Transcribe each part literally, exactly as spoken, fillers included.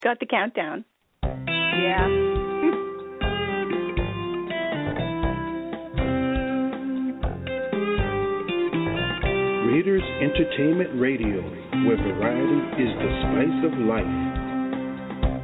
Got the countdown. Yeah. Readers Entertainment Radio, where variety is the spice of life.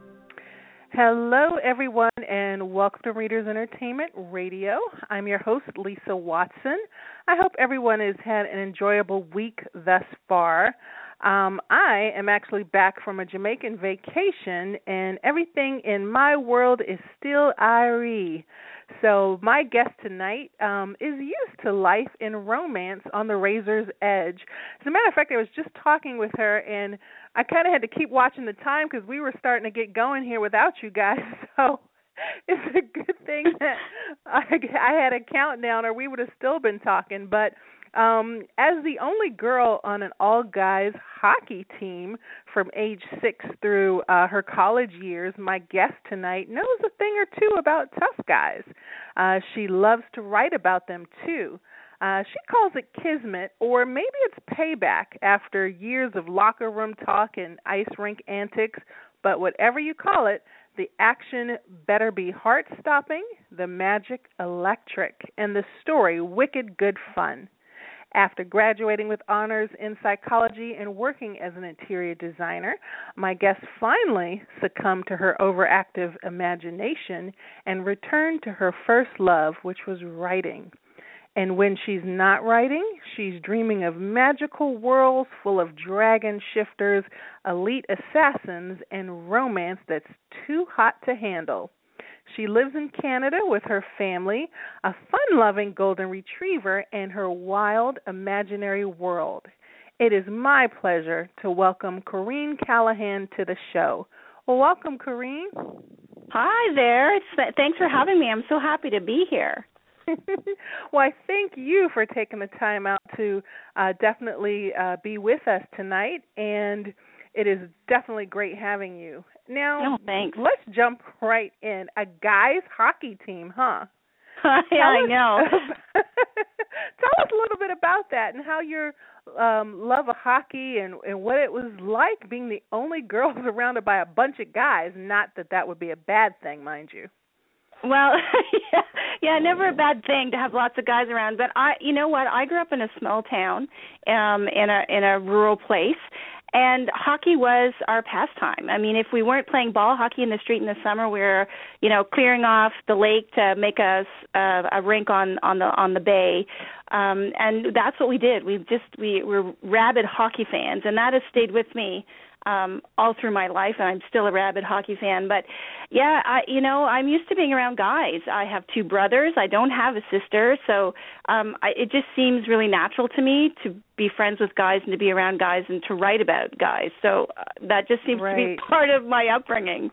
Hello, everyone, and welcome to Readers Entertainment Radio. I'm your host, Lisa Watson. I hope everyone has had an enjoyable week thus far. Um, I am actually back from a Jamaican vacation, and everything in my world is still Irie. So my guest tonight um, is used to life in romance on the razor's edge. As a matter of fact, I was just talking with her, and I kind of had to keep watching the time because we were starting to get going here without you guys. So it's a good thing that I, I had a countdown, or we would have still been talking. But Um, as the only girl on an all-guys hockey team from age six through uh, her college years, my guest tonight knows a thing or two about tough guys. Uh, she loves to write about them, too. Uh, she calls it kismet, or maybe it's payback after years of locker room talk and ice rink antics, but whatever you call it, the action better be heart-stopping, the magic electric, and the story wicked good fun. After graduating with honors in psychology and working as an interior designer, my guest finally succumbed to her overactive imagination and returned to her first love, which was writing. And when she's not writing, she's dreaming of magical worlds full of dragon shifters, elite assassins, and romance that's too hot to handle. She lives in Canada with her family, a fun-loving golden retriever, and her wild imaginary world. It is my pleasure to welcome Corrine Callahan to the show. Well, welcome, Corrine. Hi there. It's, thanks for having me. I'm so happy to be here. Well, I thank you for taking the time out to uh, definitely uh, be with us tonight, and it is definitely great having you. Now, oh, thanks. Let's jump right in. A guys' hockey team, huh? yeah, I know. Tell us a little bit about that and how your um, love of hockey and, and what it was like being the only girl surrounded by a bunch of guys. Not that that would be a bad thing, mind you. Well, yeah, yeah, never a bad thing to have lots of guys around. But I, you know what? I grew up in a small town, um, in a in a rural place. And hockey was our pastime. I mean, if we weren't playing ball hockey in the street in the summer, we were, you know, clearing off the lake to make us uh, a rink on, on the on the bay, um, and that's what we did. We just we were rabid hockey fans, and that has stayed with me um, all through my life. And I'm still a rabid hockey fan. But yeah, I, you know, I'm used to being around guys. I have two brothers. I don't have a sister, so um, I, it just seems really natural to me to be friends with guys and to be around guys and to write about guys. So uh, that just seems right. to be part of my upbringing.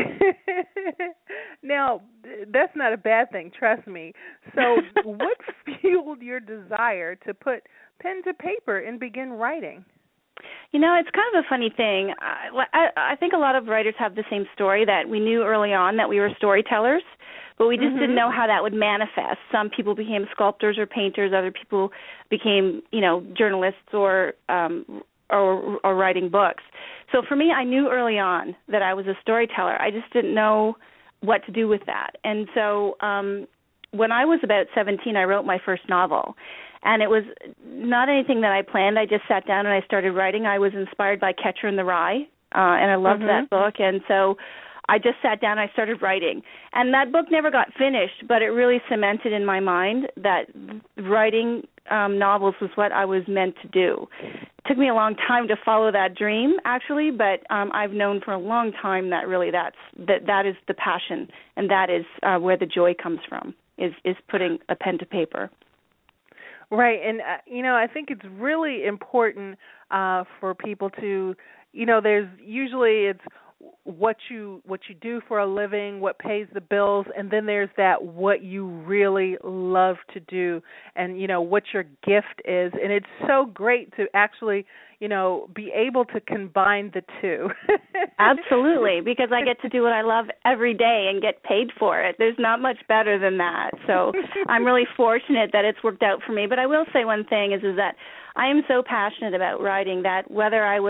Now, that's not a bad thing, trust me. So what fueled your desire to put pen to paper and begin writing? You know, it's kind of a funny thing. I, I, I think a lot of writers have the same story, that we knew early on that we were storytellers, but we just mm-hmm. didn't know how that would manifest. Some people became sculptors or painters. Other people became, you know, journalists or um, or, or writing books. So for me, I knew early on that I was a storyteller. I just didn't know what to do with that. And so um, when I was about seventeen, I wrote my first novel. And it was not anything that I planned. I just sat down and I started writing. I was inspired by Catcher in the Rye, uh, and I loved mm-hmm. that book. And so I just sat down and I started writing. And that book never got finished, but it really cemented in my mind that writing um, novels was what I was meant to do. It took me a long time to follow that dream, actually, but um, I've known for a long time that really that's that that is the passion, and that is uh, where the joy comes from, is, is putting a pen to paper. Right, and, uh, you know, I think it's really important uh, for people to, you know, there's usually it's what you what you do for a living, what pays the bills, and then there's that what you really love to do and, you know, what your gift is. And it's so great to actually, you know, be able to combine the two. Absolutely, because I get to do what I love every day and get paid for it. There's not much better than that. So I'm really fortunate that it's worked out for me. But I will say one thing is, is that I am so passionate about writing that whether I was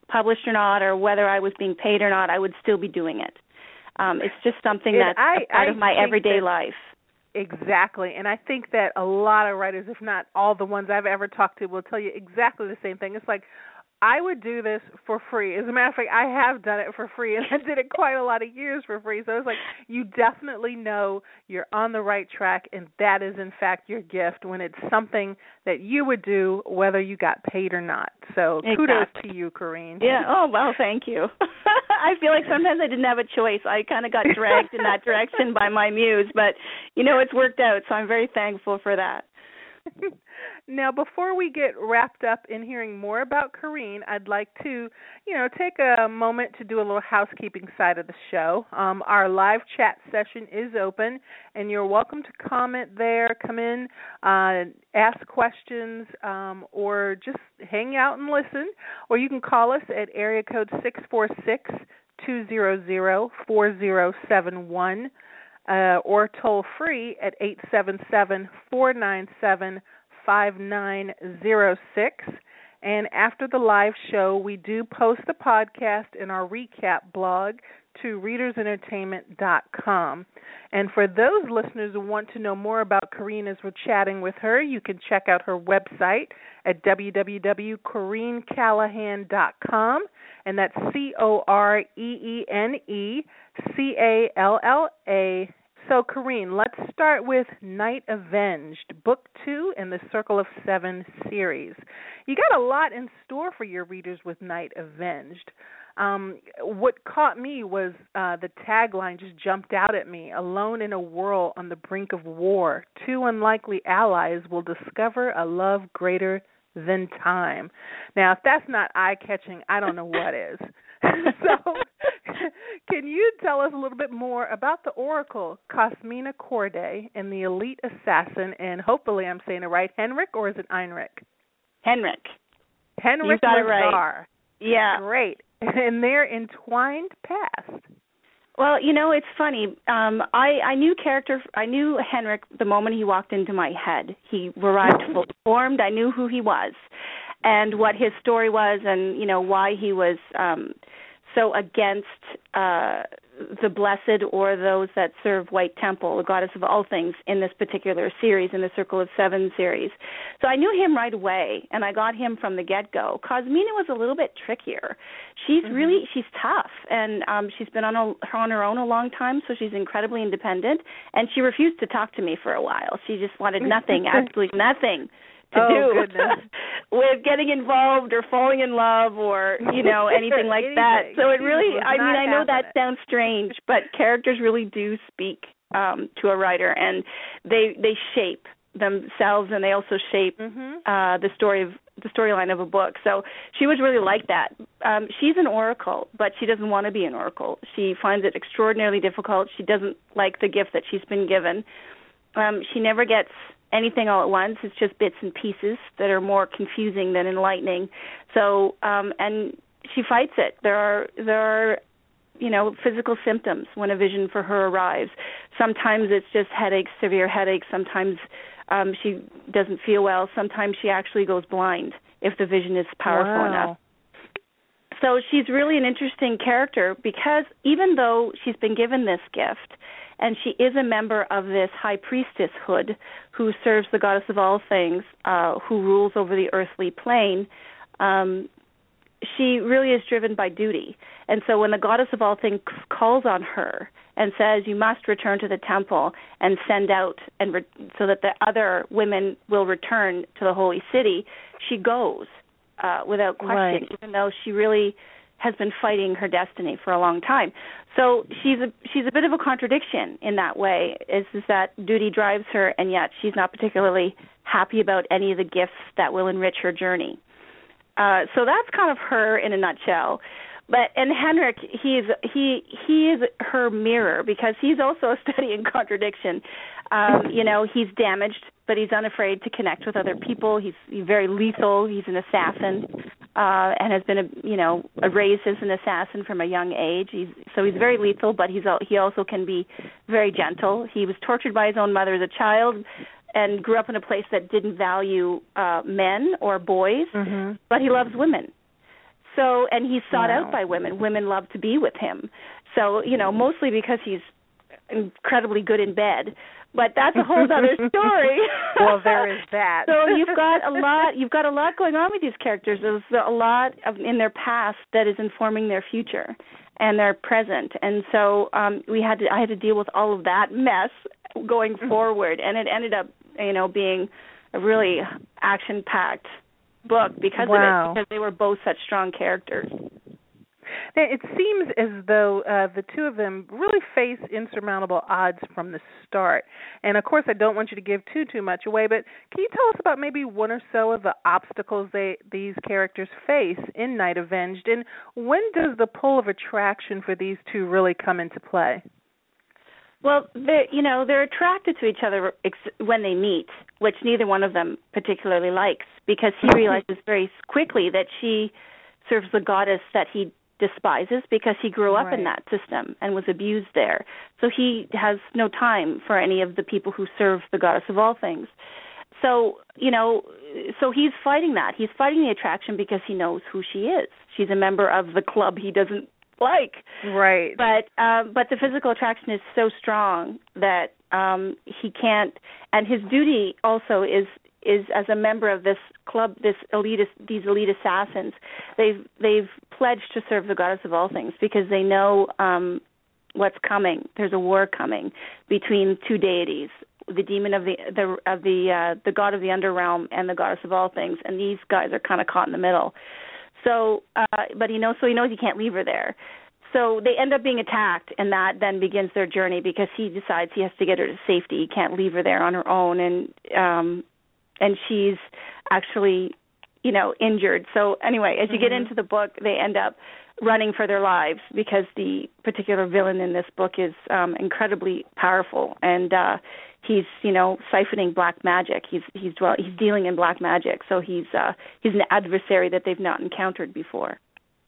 published or not, or whether I was being paid or not, I would still be doing it. Um, it's just something and that's I, a part I of my everyday that, life. Exactly. And I think that a lot of writers, if not all the ones I've ever talked to, will tell you exactly the same thing. It's like, I would do this for free. As a matter of fact, I have done it for free, and I did it quite a lot of years for free. So it's like, you definitely know you're on the right track, and that is, in fact, your gift when it's something that you would do whether you got paid or not. So exactly. Kudos to you, Corrine. Yeah. Oh, well, thank you. I feel like sometimes I didn't have a choice. I kind of got dragged in that direction by my muse, but, you know, it's worked out, so I'm very thankful for that. Now, before we get wrapped up in hearing more about Corine, I'd like to, you know, take a moment to do a little housekeeping side of the show. Um, our live chat session is open, and you're welcome to comment there, come in, uh, ask questions, um, or just hang out and listen. Or you can call us at area code six four six, two zero zero, four zero seven one. Uh, or toll free at eight seven seven, four nine seven, five nine zero six. And after the live show, we do post the podcast in our recap blog to readers entertainment dot com. And for those listeners who want to know more about Corine as we're chatting with her, you can check out her website at w w w dot corine callahan dot com, and that's C O R E E N E C A L L A. So, Corine, let's start with Night Avenged, Book Two in the Circle of Seven series. You got a lot in store for your readers with Night Avenged. Um, what caught me was uh, the tagline just jumped out at me. Alone in a world on the brink of war, two unlikely allies will discover a love greater than time. Now, if that's not eye-catching, I don't know what is. So, can you tell us a little bit more about the Oracle, Cosmina Corday, and the elite assassin, and hopefully I'm saying it right, Henrik, or is it Einrich? Henrik. Henrik you got Lazar. it right. Yeah. Great. And their entwined past. Well, you know, it's funny. Um, I, I knew character. I knew Henrik the moment he walked into my head. He arrived fully formed. I knew who he was, and what his story was, and you know why he was um, so against uh, the blessed or those that serve White Temple, the goddess of all things, in this particular series, in the Circle of Seven series. So I knew him right away, and I got him from the get-go. Cosmina was a little bit trickier. She's mm-hmm. really, she's tough, and um, she's been on, a, on her own a long time, so she's incredibly independent, and she refused to talk to me for a while. She just wanted nothing, absolutely nothing to oh, do goodness. with getting involved or falling in love or, you know, anything like anything. that. So it she really, I mean, I know that it. sounds strange, but characters really do speak um, to a writer, and they they shape themselves, and they also shape mm-hmm. uh, the story of the storyline of a book. So she was really like that. Um, she's an oracle, but she doesn't want to be an oracle. She finds it extraordinarily difficult. She doesn't like the gift that she's been given. Um, she never gets anything all at once. It's just bits and pieces that are more confusing than enlightening. So, um, and she fights it. There are there are, you know, physical symptoms when a vision for her arrives. Sometimes it's just headaches, severe headaches. Sometimes um, she doesn't feel well. Sometimes she actually goes blind if the vision is powerful wow. enough. So she's really an interesting character because even though she's been given this gift, and she is a member of this high priestesshood who serves the goddess of all things, uh, who rules over the earthly plane, um, she really is driven by duty. And so when the goddess of all things calls on her and says, you must return to the temple and send out, and re- so that the other women will return to the holy city, she goes uh, without question, right. even though she really has been fighting her destiny for a long time. So she's a she's a bit of a contradiction in that way, is, is that duty drives her, and yet she's not particularly happy about any of the gifts that will enrich her journey. Uh, so that's kind of her in a nutshell. But and Henrik, he's he he is her mirror because he's also a study in contradiction. Um, you know, he's damaged, but he's unafraid to connect with other people. He's, he's very lethal. He's an assassin, uh, and has been a you know raised as an assassin from a young age. He's so he's very lethal, but he's he also can be very gentle. He was tortured by his own mother as a child, and grew up in a place that didn't value uh, men or boys, mm-hmm. but he loves women. So, and he's sought wow. out by women. Women love to be with him. So, you know, mostly because he's incredibly good in bed. But that's a whole other story. Well, there is that. So you've got a lot. You've got a lot going on with these characters. There's a lot of, in their past that is informing their future and their present. And so um, we had to. I had to deal with all of that mess going forward, and it ended up, you know, being a really action-packed book because wow. of it. Because they were both such strong characters. It seems as though uh, the two of them really face insurmountable odds from the start. And, of course, I don't want you to give too, too much away, but can you tell us about maybe one or so of the obstacles they these characters face in Night Avenged? And when does the pull of attraction for these two really come into play? Well, you know, they're attracted to each other ex- when they meet, which neither one of them particularly likes, because he realizes very quickly that she serves the goddess that he despises because he grew up right. in that system and was abused there. So he has no time for any of the people who serve the goddess of all things. So, you know, so he's fighting that. He's fighting the attraction because he knows who she is. She's a member of the club he doesn't like. Right. But um, but the physical attraction is so strong that um, he can't, and his duty also is is as a member of this club, this elite, these elite assassins, they've they've pledged to serve the goddess of all things because they know um, what's coming. There's a war coming between two deities, the demon of the the of the uh, the god of the underrealm and the goddess of all things, and these guys are kind of caught in the middle. So, uh, but he knows, so he knows he can't leave her there. So they end up being attacked, and that then begins their journey because he decides he has to get her to safety. He can't leave her there on her own, and um, and she's actually, you know, injured. So anyway, as you mm-hmm. get into the book, they end up running for their lives because the particular villain in this book is um, incredibly powerful, and uh, he's, you know, siphoning black magic. He's he's dwell- he's dealing in black magic, so he's uh, he's an adversary that they've not encountered before.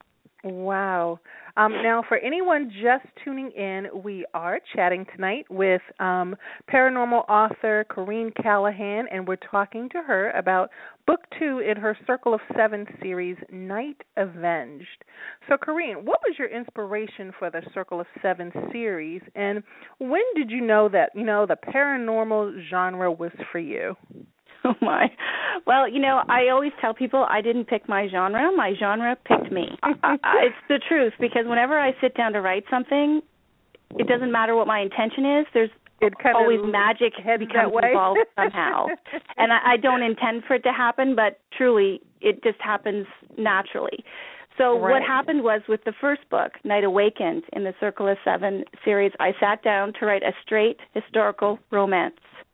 Wow. Um, now, for anyone just tuning in, we are chatting tonight with um, paranormal author Corrine Callahan, and we're talking to her about book two in her Circle of Seven series, Night Avenged. So, Corrine, what was your inspiration for the Circle of Seven series, and when did you know that, you know, the paranormal genre was for you? Oh, my. Well, you know, I always tell people I didn't pick my genre. My genre picked me. I, I, it's the truth, because whenever I sit down to write something, it doesn't matter what my intention is. There's it kind always of magic becomes involved somehow. And I, I don't intend for it to happen, but truly it just happens naturally. So right. what happened was with the first book, Night Awakened, in the Circle of Seven series, I sat down to write a straight historical romance.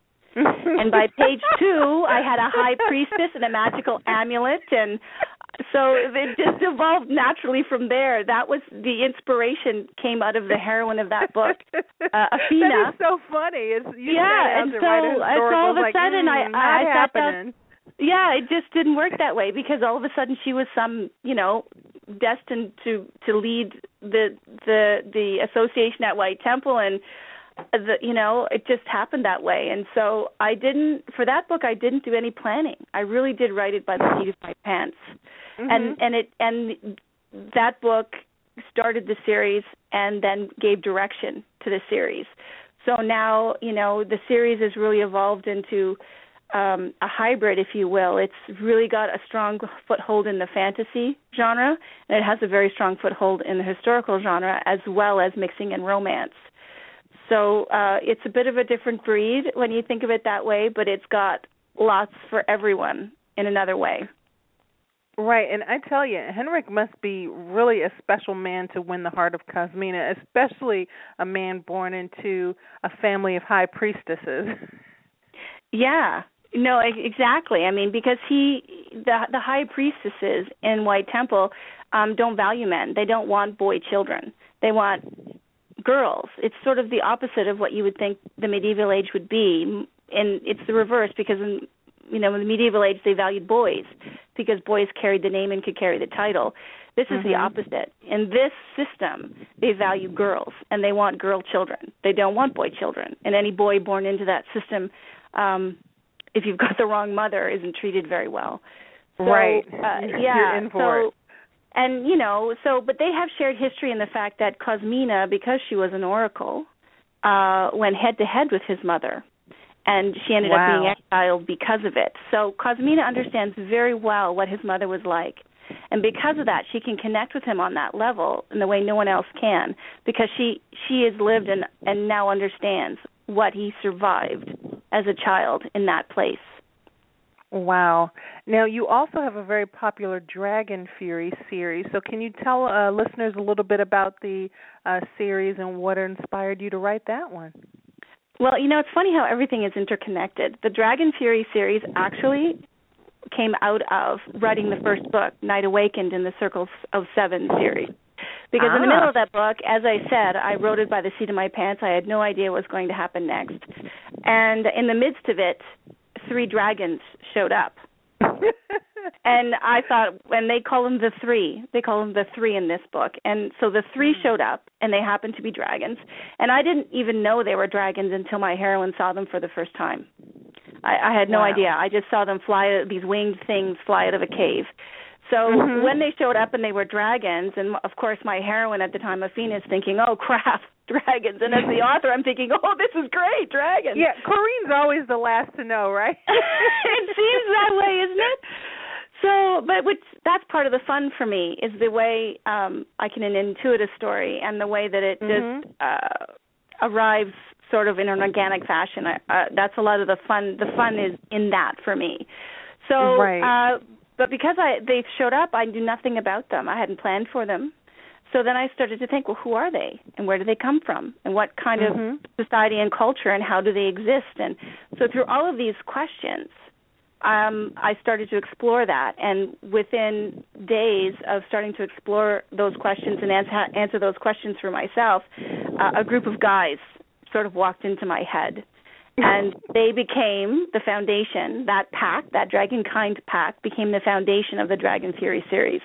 And by page two, I had a high priestess and a magical amulet, and so it just evolved naturally from there. That was the inspiration came out of the heroine of that book, uh, Athena. That is so funny. It's, you yeah, and so, and so all of a like, sudden, mm, I, I sat happening. down. Yeah, it just didn't work that way because all of a sudden she was some, you know, destined to to lead the the the association at White Temple, and the, you know, it just happened that way. And so I didn't, for that book, I didn't do any planning. I really did write it by the seat of my pants. Mm-hmm. And and it and that book started the series and then gave direction to the series. So now, you know, the series has really evolved into um, a hybrid, if you will. It's really got a strong foothold in the fantasy genre, and it has a very strong foothold in the historical genre, as well as mixing in romance. So uh, it's a bit of a different breed when you think of it that way, but it's got lots for everyone in another way. Right, and I tell you, Henrik must be really a special man to win the heart of Cosmina, especially a man born into a family of high priestesses. Yeah, no, exactly. I mean, because he, the the high priestesses in White Temple um, don't value men. They don't want boy children. They want girls. It's sort of the opposite of what you would think the medieval age would be, and it's the reverse because in you know in the medieval age they valued boys because boys carried the name and could carry the title. This is mm-hmm. the opposite. In this system, they value girls and they want girl children. They don't want boy children, and any boy born into that system, um, if you've got the wrong mother, isn't treated very well. So, right. Uh, yeah. You're in for so, it. And, you know, so, but they have shared history in the fact that Cosmina, because she was an oracle, uh, went head-to-head with his mother. And she ended wow. up being exiled because of it. So Cosmina understands very well what his mother was like. And because of that, she can connect with him on that level in the way no one else can, because she, she has lived and, and now understands what he survived as a child in that place. Wow. Now, you also have a very popular Dragon Fury series. So can you tell uh, listeners a little bit about the uh, series and what inspired you to write that one? Well, you know, it's funny how everything is interconnected. The Dragon Fury series actually came out of writing the first book, Night Awakened in the Circles of Seven series. Because ah. in the middle of that book, as I said, I wrote it by the seat of my pants. I had no idea what was going to happen next. And in the midst of it, three dragons showed up. And I thought, and they call them the three. They call them the three in this book. And so the three showed up, and they happened to be dragons. And I didn't even know they were dragons until my heroine saw them for the first time. I, I had no wow. idea. I just saw them fly, these winged things fly out of a cave. So mm-hmm. when they showed up and they were dragons, and of course my heroine at the time, Athena, is thinking, oh, crap, dragons. And as the author, I'm thinking, oh, this is great, dragons. Yeah, Corinne's always the last to know, right? It seems that way, isn't it? So, but which, that's part of the fun for me, is the way um, I can intuit a story and the way that it mm-hmm. just uh, arrives sort of in an organic fashion. I, uh, that's a lot of the fun. The fun is in that for me. So, right. uh, but because I they showed up, I knew nothing about them. I hadn't planned for them. So then I started to think, well, who are they, and where do they come from, and what kind mm-hmm. of society and culture, and how do they exist? And so through all of these questions, um, I started to explore that. And within days of starting to explore those questions and answer, answer those questions for myself, uh, a group of guys sort of walked into my head. And they became the foundation. That pack, that Dragonkind pack, became the foundation of the Dragon Fury series.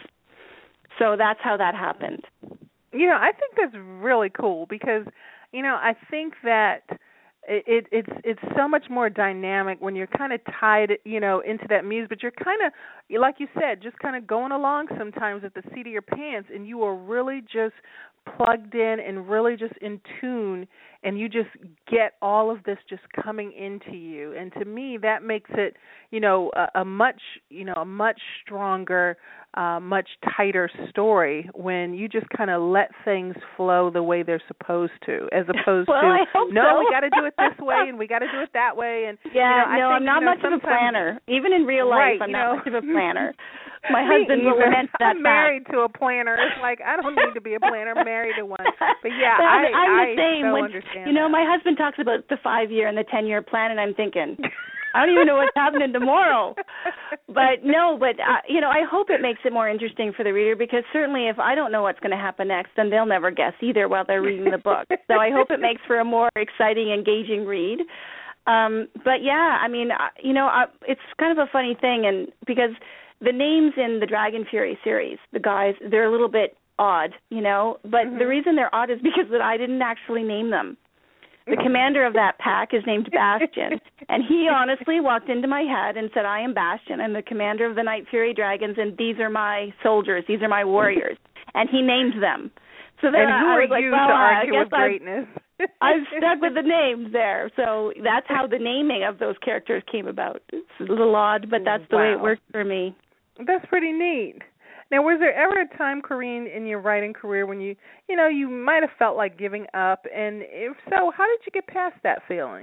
So that's how that happened. You know, I think that's really cool because, you know, I think that it, it it's it's so much more dynamic when you're kind of tied, you know, into that muse, but you're kind of, like you said, just kind of going along sometimes at the seat of your pants, and you are really just plugged in and really just in tune, and you just get all of this just coming into you. And to me, that makes it, you know, a, a much, you know, a much stronger, uh, much tighter story when you just kind of let things flow the way they're supposed to, as opposed well, to, I hope no, so. we got to do it this way and we got to do it that way. And yeah, you know, no, I think, I'm not you know, much of a planner. Even in real life, right, I'm you not know, much of a planner. My Me husband will lament that. I'm married fact. to a planner. It's like I don't need to be a planner. I'm married to one. But yeah, I'm, I, I'm the I same. so when, understand. You know, that. my husband talks about the five-year and the ten-year plan, and I'm thinking, I don't even know what's happening tomorrow. But no, but uh, you know, I hope it makes it more interesting for the reader, because certainly if I don't know what's going to happen next, then they'll never guess either while they're reading the book. So I hope it makes for a more exciting, engaging read. Um, but yeah, I mean, uh, you know, uh, it's kind of a funny thing, and because the names in the Dragon Fury series, the guys, they're a little bit odd, you know, but mm-hmm. the reason they're odd is because that I didn't actually name them. The commander of that pack is named Bastion, and he honestly walked into my head and said, I am Bastion. I'm the commander of the Night Fury Dragons, and these are my soldiers. These are my warriors. And he named them. So then and who I, I are was like, you well, to I argue guess with greatness? I've, I've stuck with the names there. So that's how the naming of those characters came about. It's a little odd, but that's the wow. way it worked for me. That's pretty neat. Now, was there ever a time, Corinne, in your writing career when you, you know, you might have felt like giving up? And if so, how did you get past that feeling?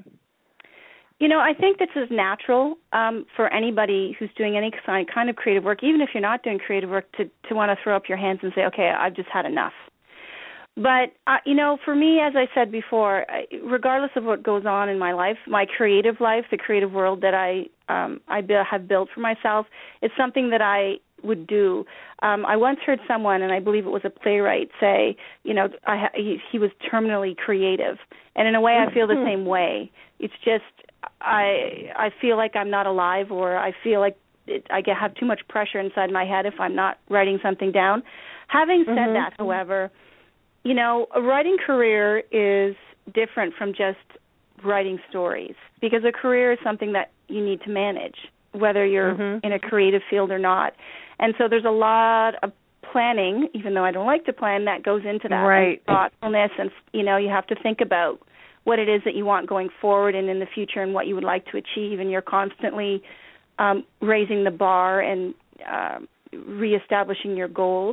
You know, I think this is natural um, for anybody who's doing any kind of creative work, even if you're not doing creative work, to, to want to throw up your hands and say, okay, I've just had enough. But, uh, you know, for me, as I said before, regardless of what goes on in my life, my creative life, the creative world that I um, I have built for myself, is something that I would do. Um, I once heard someone, and I believe it was a playwright, say, you know, I, he, he was terminally creative. And in a way, I feel the same way. It's just I I feel like I'm not alive, or I feel like it, I get, have too much pressure inside my head if I'm not writing something down. Having said mm-hmm. that, however, you know, a writing career is different from just writing stories, because a career is something that you need to manage, whether you're mm-hmm. in a creative field or not. And so there's a lot of planning, even though I don't like to plan, that goes into that. Right. And thoughtfulness, and, you know, you have to think about what it is that you want going forward and in the future and what you would like to achieve, and you're constantly um, raising the bar and uh, reestablishing your goals.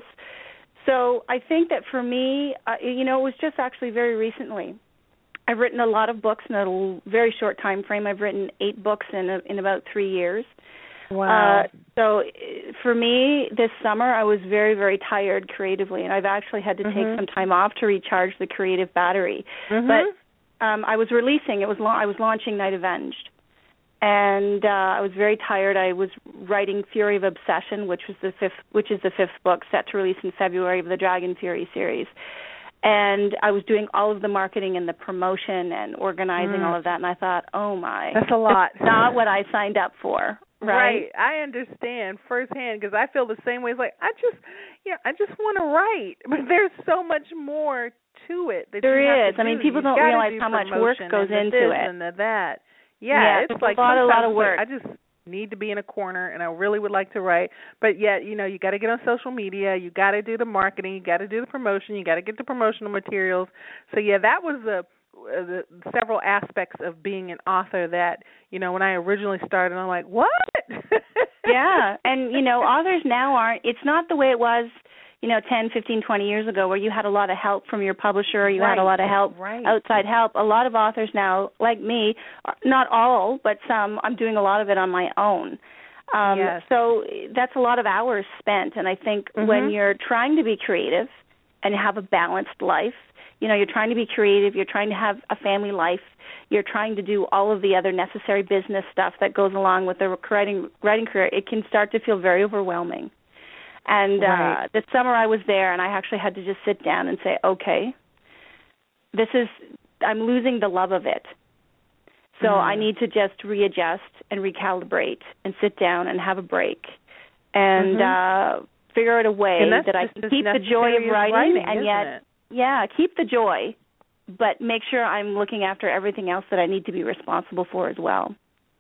So I think that for me, uh, you know, it was just actually very recently. I've written a lot of books in a very short time frame. I've written eight books in a, in about three years. Wow. Uh, so for me, this summer, I was very, very tired creatively, and I've actually had to mm-hmm. take some time off to recharge the creative battery. Mm-hmm. But um, I was releasing. It was la- I was launching Night Avenged, and uh, I was very tired. I was writing Fury of Obsession, which was the fifth, which is the fifth book set to release in February of the Dragon Fury series. And I was doing all of the marketing and the promotion and organizing mm. all of that, and I thought, oh my, that's a lot. That's not what I signed up for. Right, right. I understand firsthand because I feel the same way. It's like I just, yeah, I just want to write, but there's so much more to it. That there you have is. to I mean, do. people You've don't realize do how much work goes and into this it. And the that. Yeah, yeah it's, it's like a lot, a lot of work. Like, I just need to be in a corner, and I really would like to write, but yet, you know, you got to get on social media, you got to do the marketing, you got to do the promotion, you got to get the promotional materials. So yeah, that was the, uh, the several aspects of being an author that, you know, when I originally started, I'm like, what? Yeah, and you know, authors now aren't. It's not the way it was, you know, ten, fifteen, twenty years ago, where you had a lot of help from your publisher, you right. had a lot of help, right. outside help. A lot of authors now, like me, not all, but some, I'm doing a lot of it on my own. Um, yes. So that's a lot of hours spent, and I think mm-hmm. when you're trying to be creative and have a balanced life, you know, you're trying to be creative, you're trying to have a family life, you're trying to do all of the other necessary business stuff that goes along with the writing, writing career, it can start to feel very overwhelming. And right. uh, this summer I was there, and I actually had to just sit down and say, okay, this is, I'm losing the love of it. So mm. I need to just readjust and recalibrate and sit down and have a break and mm-hmm. uh, figure out a way that I can keep the joy of writing, writing and yet, it? yeah, keep the joy, but make sure I'm looking after everything else that I need to be responsible for as well.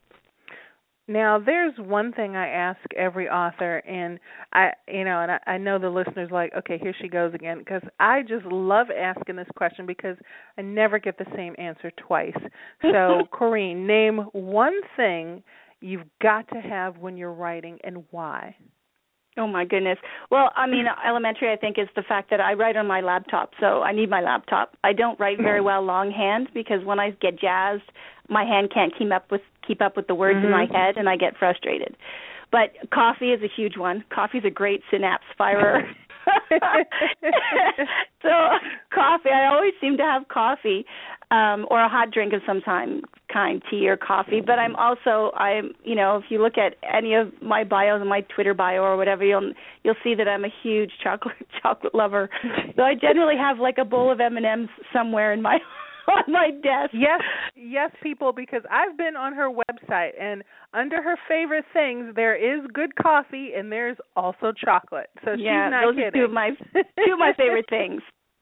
Now, there's one thing I ask every author, and I, you know, and I, I know the listeners like, okay, here she goes again, because I just love asking this question because I never get the same answer twice. So, Corrine, name one thing you've got to have when you're writing, and why? Oh, my goodness. Well, I mean, elementary, I think, is the fact that I write on my laptop, so I need my laptop. I don't write very well longhand because when I get jazzed, my hand can't keep up with keep up with the words mm-hmm. in my head, and I get frustrated. But coffee is a huge one. Coffee is a great synapse firer. So coffee, I always seem to have coffee um, or a hot drink of some time, kind, tea or coffee. But I'm also, I'm, you know, if you look at any of my bios and my Twitter bio or whatever, you'll you'll see that I'm a huge chocolate chocolate lover. So I generally have like a bowl of M and M's somewhere in my on my desk. Yes, yes, people, because I've been on her website, and under her favorite things, there is good coffee and there's also chocolate. So yeah, she's not those kidding. are two of my two of my favorite things.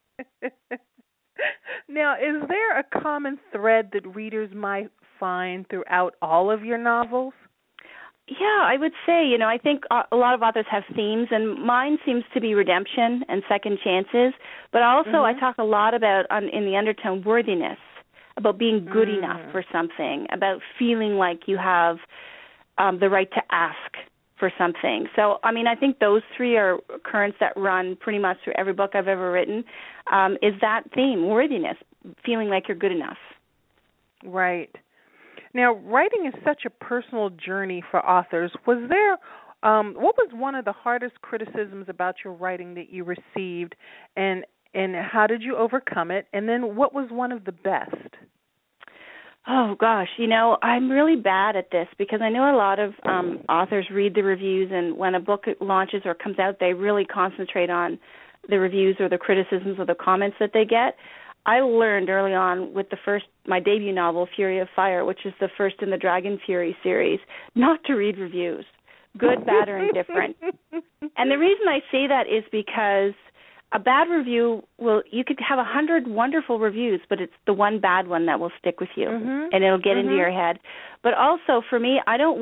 Now, is there a common thread that readers might find throughout all of your novels? Yeah, I would say, you know, I think a lot of authors have themes, and mine seems to be redemption and second chances. But also, mm-hmm. I talk a lot about, um, in the undertone, worthiness, about being good mm. enough for something, about feeling like you have um, the right to ask for something. So, I mean, I think those three are currents that run pretty much through every book I've ever written, um, is that theme, worthiness, feeling like you're good enough. Right. Now, writing is such a personal journey for authors. Was there, um, what was one of the hardest criticisms about your writing that you received, and and how did you overcome it? And then what was one of the best? Oh, gosh, you know, I'm really bad at this because I know a lot of um, authors read the reviews, and when a book launches or comes out, they really concentrate on the reviews or the criticisms or the comments that they get. I learned early on with the first, my debut novel, Fury of Fire, which is the first in the Dragon Fury series, not to read reviews, good, bad, or indifferent. And the reason I say that is because a bad review will, you could have a hundred wonderful reviews, but it's the one bad one that will stick with you, mm-hmm. and it'll get mm-hmm. into your head. But also, for me, I don't want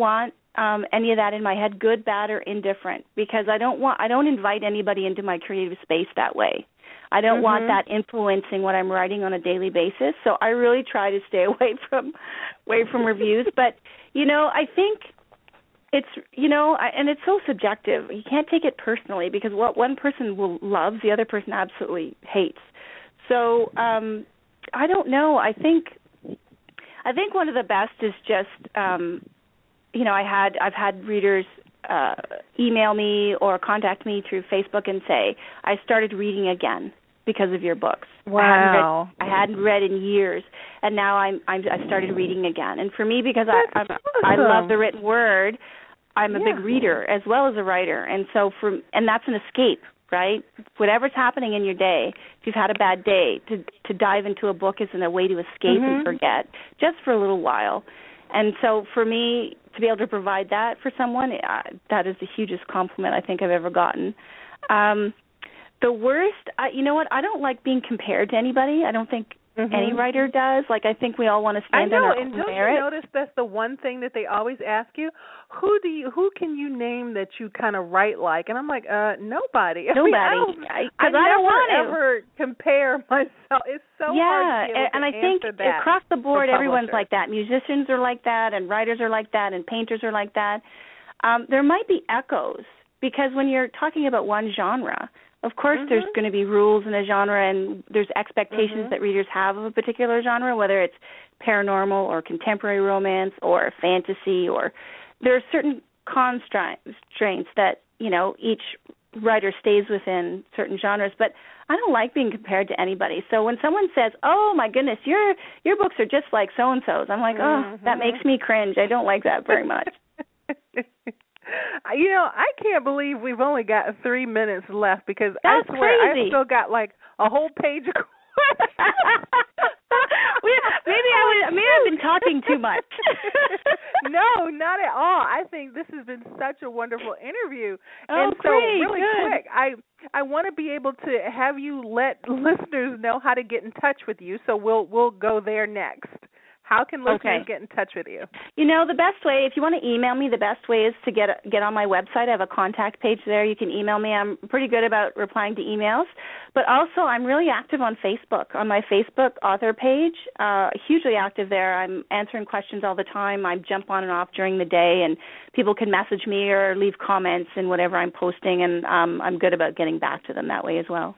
um, any of that in my head, good, bad, or indifferent, because I don't want I don't invite anybody into my creative space that way. I don't mm-hmm. want that influencing what I'm writing on a daily basis. So I really try to stay away from away from reviews. But you know, I think it's you know, I, and it's so subjective. You can't take it personally because what one person will loves, the other person absolutely hates. So um, I don't know. I think I think one of the best is just um, you know, I had I've had readers uh, email me or contact me through Facebook and say, I started reading again because of your books. Wow. I hadn't read, I hadn't read in years, and now I'm, I'm I started reading again. And for me, because I I'm, awesome. I love the written word, I'm a yeah. big reader as well as a writer, and so for and that's an escape, right? Whatever's happening in your day, if you've had a bad day, to to dive into a book isn't a way to escape mm-hmm. and forget, just for a little while. And so for me, to be able to provide that for someone, uh, that is the hugest compliment I think I've ever gotten. Um, the worst, I, you know what, I don't like being compared to anybody. I don't think mm-hmm. any writer does. Like, I think we all want to stand I know, on our and own don't merit. you notice that's the one thing that they always ask you? Who do you, who can you name that you kind of write like? And I'm like, uh, nobody. Nobody. I, mean, I, don't, I, I, I don't never want to. ever compare myself. It's so yeah, hard to be able and, and to I think that across the board, everyone's publishers. like that. Musicians are like that, and writers are like that, and painters are like that. Um, there might be echoes, because when you're talking about one genre, of course mm-hmm. there's going to be rules in a genre, and there's expectations mm-hmm. that readers have of a particular genre, whether it's paranormal or contemporary romance or fantasy, or there are certain constraints that, you know, each writer stays within certain genres. But I don't like being compared to anybody. So when someone says, "Oh my goodness, your your books are just like so and so's," I'm like, "Oh, mm-hmm. that makes me cringe. I don't like that very much." You know, I can't believe we've only got three minutes left, because That's I swear crazy. I've still got like a whole page of questions. maybe I was, maybe I've been talking too much. No, not at all. I think this has been such a wonderful interview. Oh, and so great, really good. quick, I I want to be able to have you let listeners know how to get in touch with you. So we'll we'll go there next. How can listeners okay. get in touch with you? You know, the best way, if you want to email me, the best way is to get get on my website. I have a contact page there. You can email me. I'm pretty good about replying to emails. But also, I'm really active on Facebook, on my Facebook author page, uh, hugely active there. I'm answering questions all the time. I jump on and off during the day, and people can message me or leave comments in whatever I'm posting, and um, I'm good about getting back to them that way as well.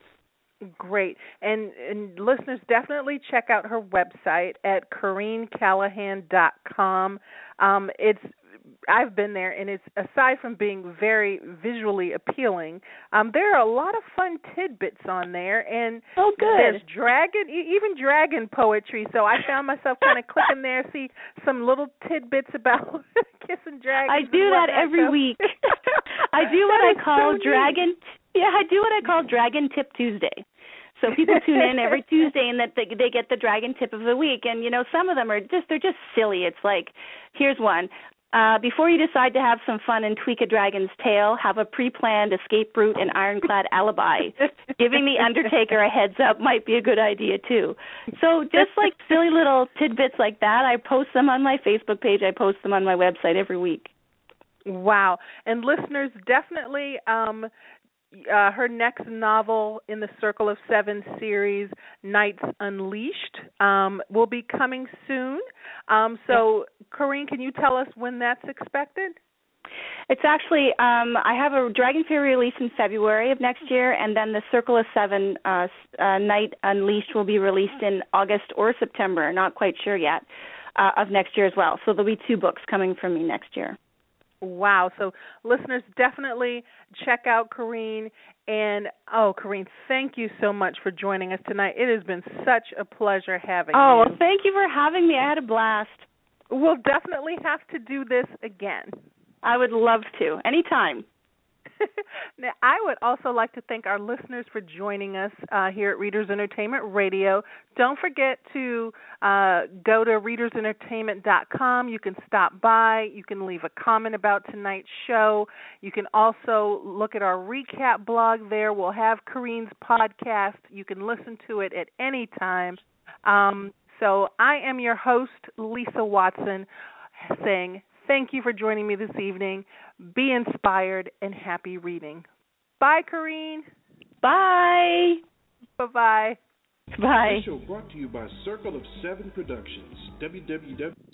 Great. And, and listeners, definitely check out her website at Corrine Callahan dot com. Um, it's I've been there, and it's, aside from being very visually appealing, um, there are a lot of fun tidbits on there. And oh, good. There's dragon, even dragon poetry. So I found myself kind of clicking there, see some little tidbits about kissing dragons. I do that every so. week. I do what I call so dragon. Yeah, I do what I call Dragon Tip Tuesday. So people tune in every Tuesday, and that they, they get the dragon tip of the week. And you know, some of them are just they're just silly. It's like, here's one. Uh, before you decide to have some fun and tweak a dragon's tail, have a pre-planned escape route and ironclad alibi. Giving the Undertaker a heads up might be a good idea, too. So just like silly little tidbits like that, I post them on my Facebook page. I post them on my website every week. Wow. And listeners, definitely um, uh, her next novel in the Circle of Seven series, Nights Unleashed, um, will be coming soon. Um, so, Corrine, can you tell us when that's expected? It's actually, um, I have a Dragon Fury release in February of next year, and then the Circle of Seven, uh, uh, Night Unleashed, will be released in August or September, not quite sure yet, uh, of next year as well. So there'll be two books coming from me next year. Wow. So listeners, definitely check out Corrine. And, oh, Corrine, thank you so much for joining us tonight. It has been such a pleasure having oh, you. Oh, well, thank you for having me. I had a blast. We'll definitely have to do this again. I would love to. Anytime. Now, I would also like to thank our listeners for joining us uh, here at Readers Entertainment Radio. Don't forget to uh, go to readers entertainment dot com. You can stop by. You can leave a comment about tonight's show. You can also look at our recap blog there. We'll have Corrine's podcast. You can listen to it at any time. Um, so I am your host, Lisa Watson, saying Thank you for joining me this evening. Be inspired and happy reading. Bye, Corrine. Bye. Bye-bye. Bye. This show brought to you by Circle of Seven Productions. w w w